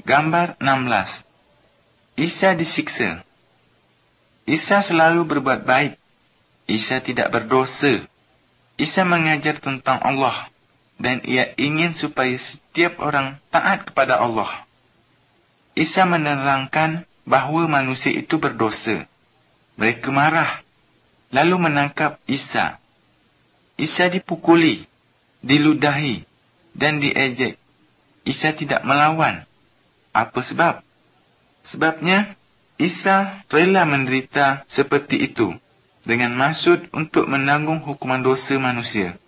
Gambar 16. Isa disiksa. Isa selalu berbuat baik. Isa tidak berdosa. Isa mengajar tentang Allah dan ia ingin supaya setiap orang taat kepada Allah. Isa menerangkan bahawa manusia itu berdosa. Mereka marah, lalu menangkap Isa. Isa dipukuli, diludahi, dan diejek. Isa tidak melawan. Apa sebab? Sebabnya, Isa rela menderita seperti itu, dengan maksud untuk menanggung hukuman dosa manusia.